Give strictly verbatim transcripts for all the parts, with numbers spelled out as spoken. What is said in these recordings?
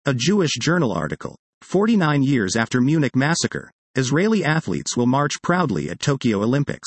A Jewish Journal article. forty-nine years after Munich massacre, Israeli athletes will march proudly at Tokyo Olympics.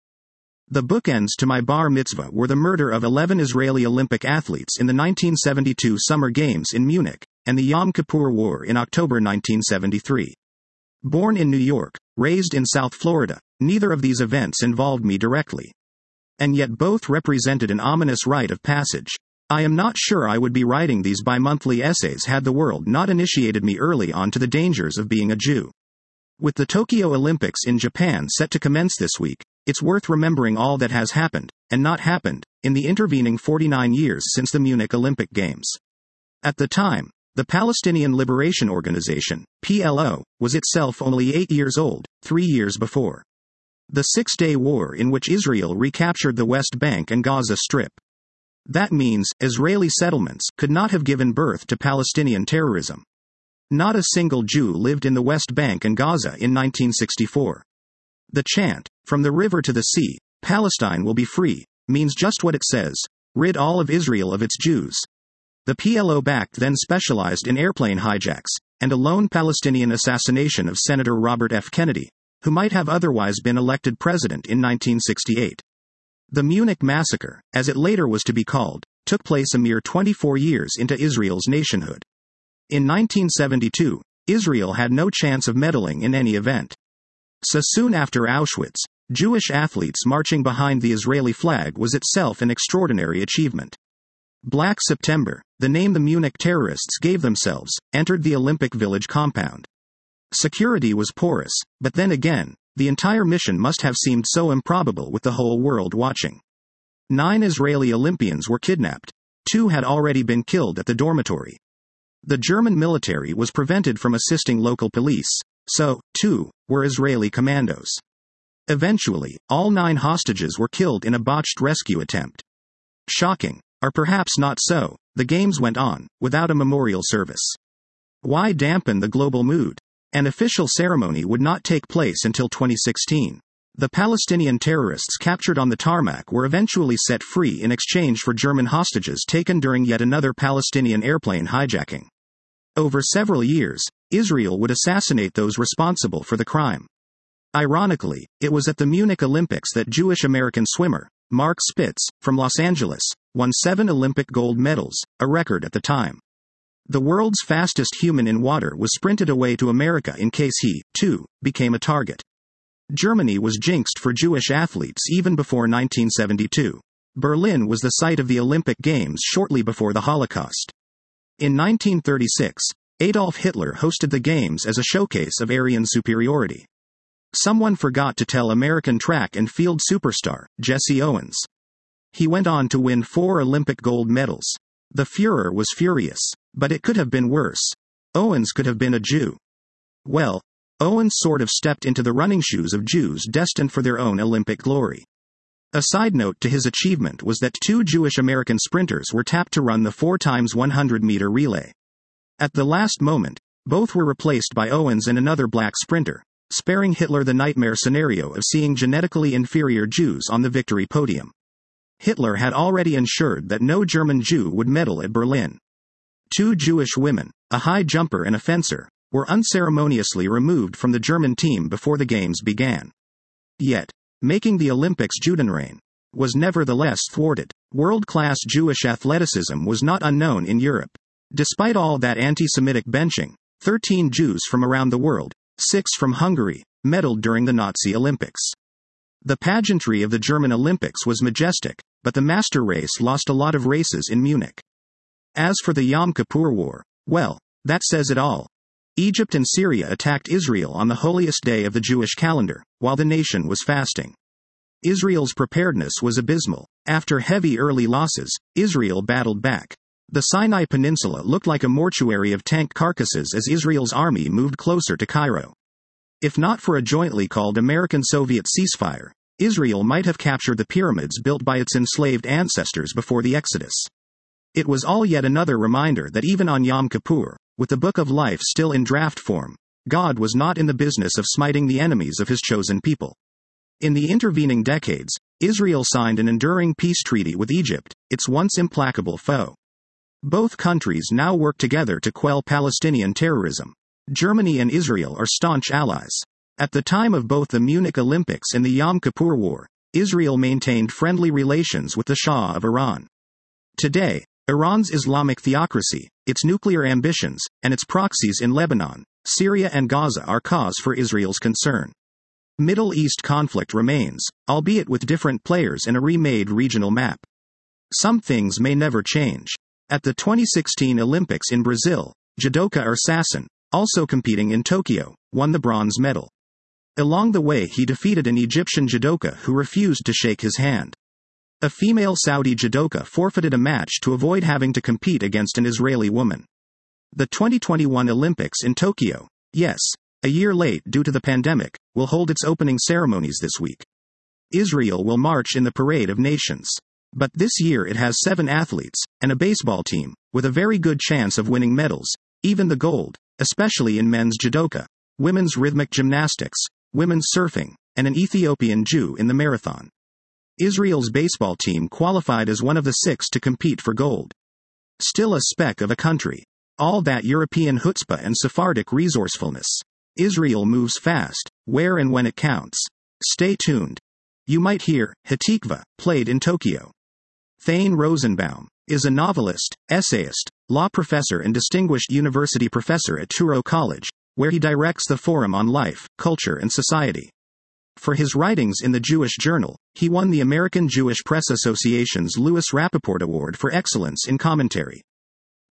The bookends to my bar mitzvah were the murder of eleven Israeli Olympic athletes in the nineteen seventy-two Summer Games in Munich, and the Yom Kippur War in October nineteen seventy-three. Born in New York, raised in South Florida, neither of these events involved me directly. And yet both represented an ominous rite of passage. I am not sure I would be writing these bi-monthly essays had the world not initiated me early on to the dangers of being a Jew. With the Tokyo Olympics in Japan set to commence this week, it's worth remembering all that has happened, and not happened, in the intervening forty-nine years since the Munich Olympic Games. At the time, the Palestinian Liberation Organization, P L O, was itself only eight years old, three years before. The Six-Day War in which Israel recaptured the West Bank and Gaza Strip. That means, Israeli settlements could not have given birth to Palestinian terrorism. Not a single Jew lived in the West Bank and Gaza in nineteen sixty-four. The chant, "From the river to the sea, Palestine will be free," means just what it says: rid all of Israel of its Jews. The P L O-backed then specialized in airplane hijacks, and a lone Palestinian assassination of Senator Robert F. Kennedy, who might have otherwise been elected president in nineteen sixty-eight. The Munich Massacre, as it later was to be called, took place a mere twenty-four years into Israel's nationhood. In nineteen seventy-two, Israel had no chance of meddling in any event. So soon after Auschwitz, Jewish athletes marching behind the Israeli flag was itself an extraordinary achievement. Black September, the name the Munich terrorists gave themselves, entered the Olympic Village compound. Security was porous, but then again, the entire mission must have seemed so improbable with the whole world watching. Nine Israeli Olympians were kidnapped. Two had already been killed at the dormitory. The German military was prevented from assisting local police, so, too, were Israeli commandos. Eventually, all nine hostages were killed in a botched rescue attempt. Shocking, or perhaps not so, the games went on, without a memorial service. Why dampen the global mood? An official ceremony would not take place until twenty sixteen. The Palestinian terrorists captured on the tarmac were eventually set free in exchange for German hostages taken during yet another Palestinian airplane hijacking. Over several years, Israel would assassinate those responsible for the crime. Ironically, it was at the Munich Olympics that Jewish-American swimmer, Mark Spitz, from Los Angeles, won seven Olympic gold medals, a record at the time. The world's fastest human in water was sprinted away to America in case he, too, became a target. Germany was jinxed for Jewish athletes even before nineteen seventy-two. Berlin was the site of the Olympic Games shortly before the Holocaust. In nineteen thirty-six, Adolf Hitler hosted the Games as a showcase of Aryan superiority. Someone forgot to tell American track and field superstar, Jesse Owens. He went on to win four Olympic gold medals. The Führer was furious, but it could have been worse. Owens could have been a Jew. Well, Owens sort of stepped into the running shoes of Jews destined for their own Olympic glory. A side note to his achievement was that two Jewish-American sprinters were tapped to run the four by one hundred meter relay. At the last moment, both were replaced by Owens and another black sprinter, sparing Hitler the nightmare scenario of seeing genetically inferior Jews on the victory podium. Hitler had already ensured that no German Jew would medal at Berlin. Two Jewish women, a high jumper and a fencer, were unceremoniously removed from the German team before the games began. Yet, making the Olympics Judenrein was nevertheless thwarted. World-class Jewish athleticism was not unknown in Europe. Despite all that anti-Semitic benching, thirteen Jews from around the world, six from Hungary, medaled during the Nazi Olympics. The pageantry of the German Olympics was majestic, but the master race lost a lot of races in Munich. As for the Yom Kippur War, well, that says it all. Egypt and Syria attacked Israel on the holiest day of the Jewish calendar, while the nation was fasting. Israel's preparedness was abysmal. After heavy early losses, Israel battled back. The Sinai Peninsula looked like a mortuary of tank carcasses as Israel's army moved closer to Cairo. If not for a jointly called American-Soviet ceasefire, Israel might have captured the pyramids built by its enslaved ancestors before the Exodus. It was all yet another reminder that even on Yom Kippur, with the Book of Life still in draft form, God was not in the business of smiting the enemies of his chosen people. In the intervening decades, Israel signed an enduring peace treaty with Egypt, its once implacable foe. Both countries now work together to quell Palestinian terrorism. Germany and Israel are staunch allies. At the time of both the Munich Olympics and the Yom Kippur War, Israel maintained friendly relations with the Shah of Iran. Today, Iran's Islamic theocracy, its nuclear ambitions, and its proxies in Lebanon, Syria and Gaza are cause for Israel's concern. Middle East conflict remains, albeit with different players in a remade regional map. Some things may never change. At the twenty sixteen Olympics in Brazil, judoka Ursasin, also competing in Tokyo, won the bronze medal. Along the way he defeated an Egyptian judoka who refused to shake his hand. A female Saudi judoka forfeited a match to avoid having to compete against an Israeli woman. The twenty twenty-one Olympics in Tokyo, yes, a year late due to the pandemic, will hold its opening ceremonies this week. Israel will march in the Parade of Nations. But this year it has seven athletes, and a baseball team, with a very good chance of winning medals, even the gold, especially in men's judoka, women's rhythmic gymnastics, women's surfing, and an Ethiopian Jew in the marathon. Israel's baseball team qualified as one of the six to compete for gold. Still a speck of a country. All that European chutzpah and Sephardic resourcefulness. Israel moves fast, where and when it counts. Stay tuned. You might hear, Hatikva, played in Tokyo. Thane Rosenbaum is a novelist, essayist, law professor and distinguished university professor at Touro College, where he directs the Forum on Life, Culture and Society. For his writings in the Jewish Journal, he won the American Jewish Press Association's Louis Rappaport Award for Excellence in Commentary.